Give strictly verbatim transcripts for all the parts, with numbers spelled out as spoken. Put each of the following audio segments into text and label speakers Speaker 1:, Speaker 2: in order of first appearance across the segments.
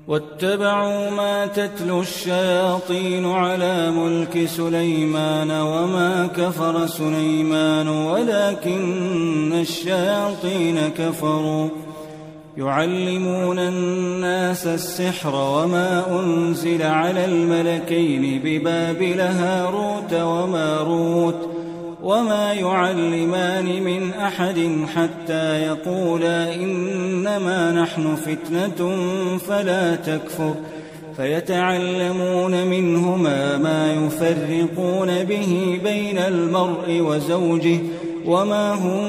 Speaker 1: واتبعوا ما تتلو الشياطين على ملك سليمان وما كفر سليمان ولكن الشياطين كفروا يعلمون الناس السحر وما أنزل على الملكين ببابل هاروت وماروت وما يعلمان من أحد حتى يقولا إنما نحن فتنة فلا تكفر فيتعلمون منهما ما يفرقون به بين المرء وزوجه وما هم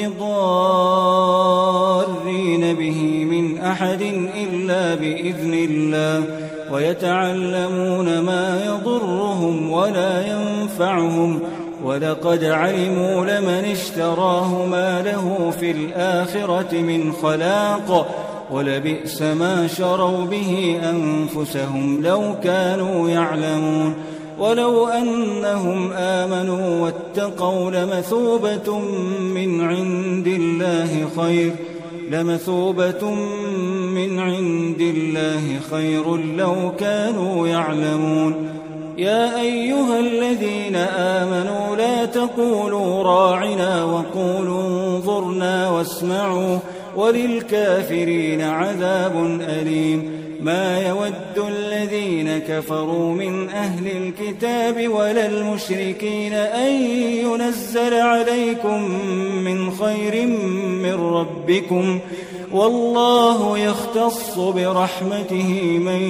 Speaker 1: بضارين به من أحد إلا بإذن الله ويتعلمون ما يضرهم ولا ينفعهم ولقد علموا لمن اشتراه ما له في الآخرة من خلاق ولبئس ما شروا به أنفسهم لو كانوا يعلمون ولو أنهم آمنوا واتقوا لمثوبة من عند الله خير لمثوبة من عند الله خير لو كانوا يعلمون يا أيها الذين آمنوا لا تقولوا راعنا وقولوا انظرنا واسمعوا وللكافرين عذاب أليم ما يود الذين كفروا من أهل الكتاب ولا المشركين أن ينزل عليكم من خير من ربكم والله يختص برحمته من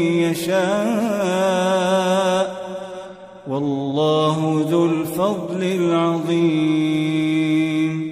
Speaker 1: يشاء والله ذو الفضل العظيم.